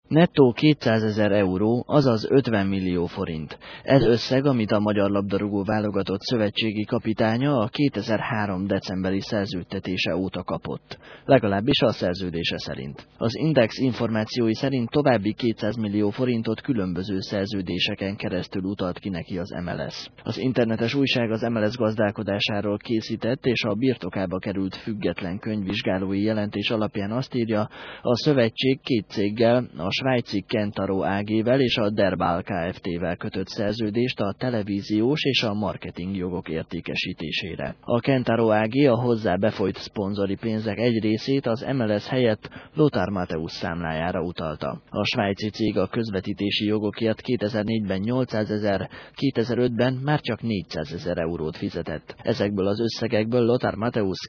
Nettó 200 000 euró, azaz 50 millió forint. Ez összeg, amit a magyar labdarúgó válogatott szövetségi kapitánya a 2003. decemberi szerződtetése óta kapott. Legalábbis a szerződése szerint. Az Index információi szerint további 200 millió forintot különböző szerződéseken keresztül utalt ki neki az MLS. Az internetes újság az MLS gazdálkodásáról készített és a birtokába került független könyvvizsgálói jelentés alapján azt írja, a szövetség két céggel, a svájci Kentaro AG-vel és a Derbal Kft-vel kötött szerződést a televíziós és a marketing jogok értékesítésére. A Kentaro AG a hozzá befolyt szponzori pénzek egy részét az MLS helyett Lothar Matthäus számlájára utalta. A svájci cég a közvetítési jogokért 2004-ben 800 000, 2005-ben már csak 400 000 eurót fizetett. Ezekből az összegekből Lothar Matthäus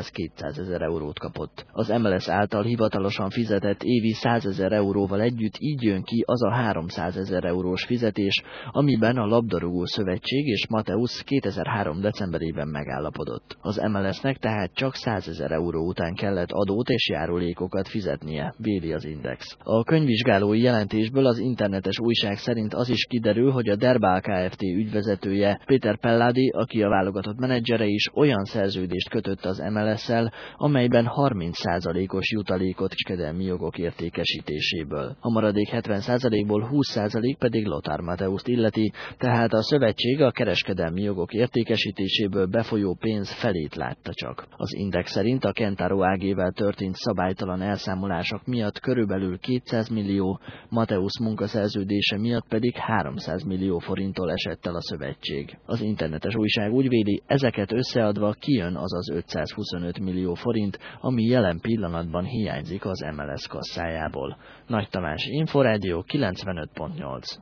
200 000 eurót kapott. Az MLS által hivatalosan fizetett évi 100 000 euróval együtt így jön ki az a 300 000 eurós fizetés, amiben a labdarúgó szövetség és Matthäus 2003. decemberében megállapodott. Az MLS-nek tehát csak 100 000 euró után kellett adót és járulékokat fizetnie, véli az Index. A könyvvizsgálói jelentésből az internetes újság szerint az is kiderül, hogy a Derbal Kft. Ügyvezetője Péter Pelladi, aki a válogatott menedzsere is, olyan szerződést kötött az MLS-szel, amelyben 30%-os jutalékot kereskedelmi jogok értékesítéséből. A maradék 70%-ból 20% pedig Lothar Matthäust illeti, tehát a szövetség a kereskedelmi jogok értékesítéséből befolyó pénz felét látta csak. Az Index szerint a Kentaro AG-vel történt szabálytalan elszámolások miatt körülbelül 200 millió, Matthäus munkaszerződése miatt pedig 300 millió forinttól esett el a szövetség. Az internetes újság úgy véli, ezeket összeadva kijön az az 525 millió forint, ami jelen pillanatban hiányzik az MLS kasszájából. Nagy Tamás, Inforádió 95.8.